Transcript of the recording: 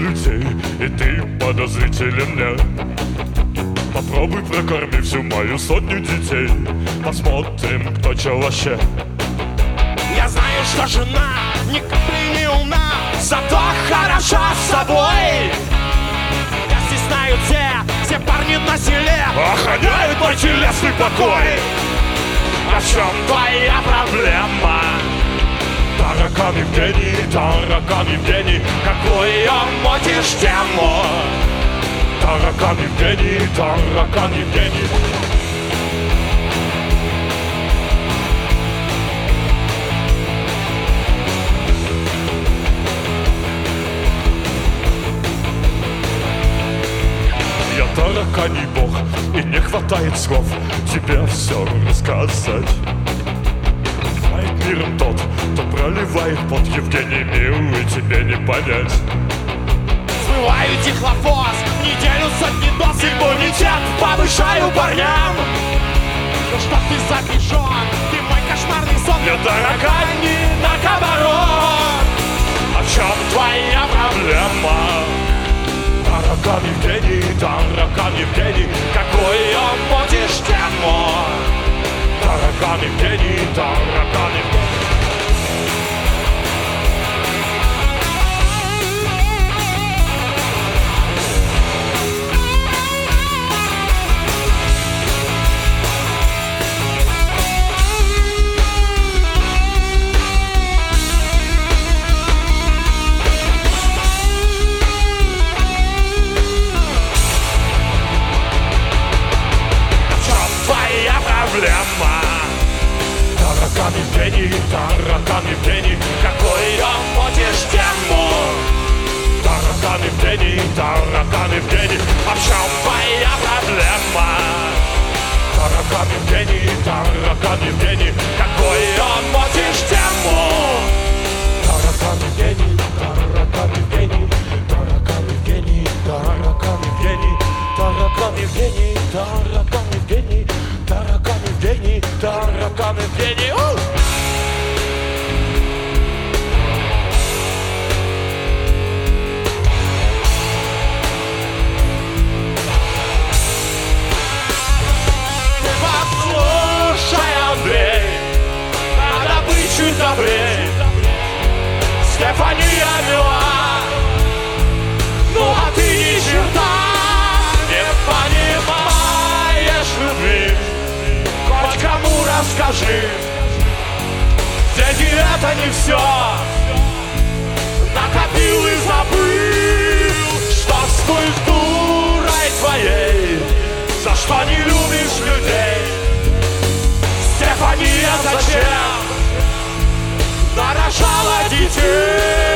людей, и ты подозрителен мне. Попробуй прокорми всю мою сотню детей. Посмотрим, кто чё вообще. Я знаю, что жена ни капли не умна, зато хороша с собой. Я стесняю все парни на селе охраняют мой телесный покой. А в чем твоя проблема? Таракан Евгений, Какую мотишь тему? Таракан Евгений. Я тараканий бог, и не хватает слов тебе все рассказать. Правит миром тот, кто проливает под Евгений, милый, тебе не понять. Смываю дихлофос, неделю сотни доз, иммунитет повышаю парням. Ну что ты запишен, ты мой кошмарный сон. Я тараканий наркобарон. А в чем твоя проблема? Таракан Евгений, Какую мотишь тему? Таракан Евгений. Таракан Евгений, Какую мотишь тему? Таракан Евгений. А в чем твоя проблема? Таракан Евгений, Какую мотишь тему? Таракан Евгений. Послушай, Андрей, надо быть чуть добрей. Стефания мила, ну а ты ни черта не понимаешь любви. Хоть кому расскажи, деньги это не все. Накопил и забыл, что с культурой твоей, за что не любишь людей. Стефания, зачем нарожала детей?